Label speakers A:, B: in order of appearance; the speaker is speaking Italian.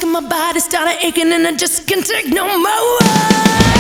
A: shaking, my body started aching, and I just can't take no more.